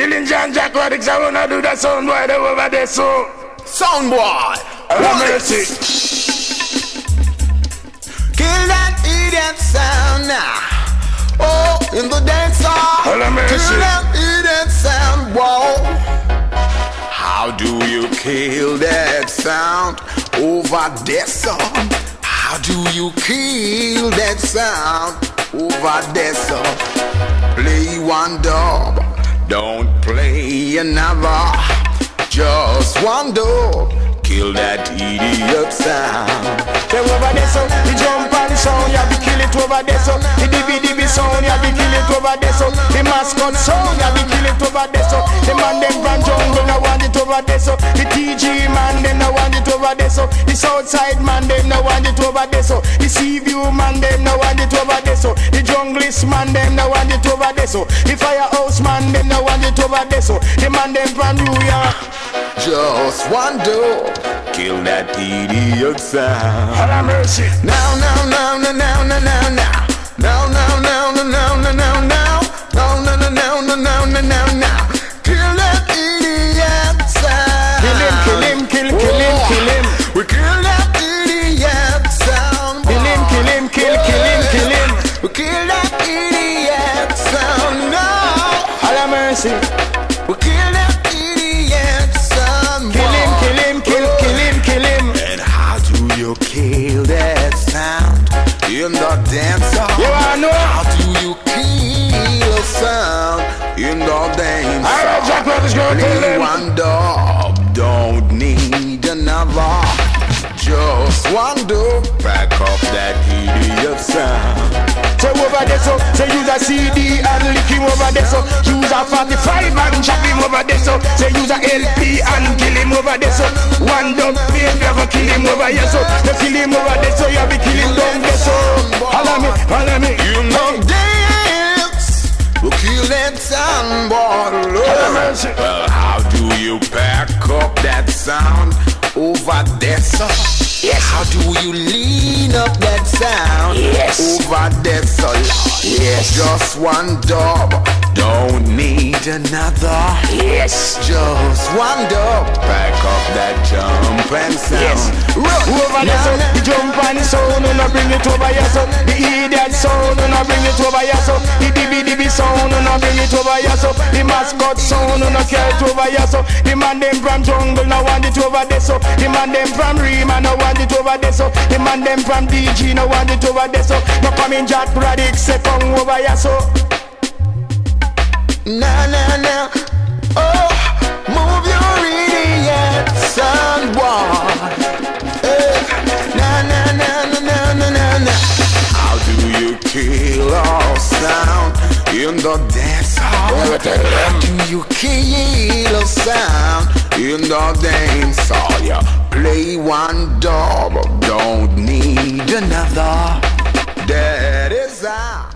Killing John Jack Radix, I wanna do that sound boy, they over there, so. Sound boy, have mercy. Kill that idiot sound now. Oh, in the dance hall. Kill that idiot sound, whoa. How do you kill that sound over that song? How do you kill that sound over that song? Play one dub, don't play another. Just one dub, kill that idiot sound. They over there so, the jump and the sound, you have to kill it over there so. The DB sound, you have to kill it over there so. The mascot sound, you have to kill it over there so. The man them from jungle, no want it over there so. The TG man, them no want it over there so. The Southside man, them no want it over there so. The Seaview man, them no want it over there so. The junglist man, them no want it over there so. The Firehouse man, them no want it over there so. The man them from New York. Just one dub, kill that idiot sound. Have mercy. Now, now, now, now, now, now, now, now. Now, now, now, now, now, now, now, now. Now, now, now, now, now, now, now, now, now. Kill that idiot sound. Kill him, kill him, kill him, kill him. We kill that idiot sound. Kill him, kill him, kill him, kill him. We kill that idiot sound now. Have mercy. We kill that idiot sound. Kill him, kill him, kill him, kill him. And how do you kill that sound in the dance hall? You wanna know? How do you kill a sound in the dance hall? Alright, Jack Brothers, go tell Play them. one dub, don't need another. Just one dub, back up that idiot sound. So over there so, say use a CD and lick him over there so. Use a 45 and chop him over there so. Say use a LP and kill him over there so. One dub baby, ever kill him over here so. You kill him over there so, you be kill him down there so. Follow me. You know dance, we'll kill that sound boy. Well, how do you pack up that sound over there so? Yes. How do you lean up that sound? Yes. Over there so loud? Yes. Just one dub, don't need another. Yes. Just one dub, back up that jump and sound. Yes. Over there so, the jump and the sound, and I bring it over here so. The idiot sound, and I bring it over here so. The DB sound, and I bring it over here so. The mascot sound, and I carry it over here so. The man them from jungle, now want it over there so. The man them from Rima, now want it over there so. The man them from DG, now want it over there so. Now come in Jack Radix, say come over here so. Nah, nah, nah. Oh, move your idiot sound boy. Nah, nah, nah, nah, nah, nah, nah, nah. How do you kill our sound in the dance hall? How do you kill a sound in the dance hall? You play one dub, don't need another. That is how.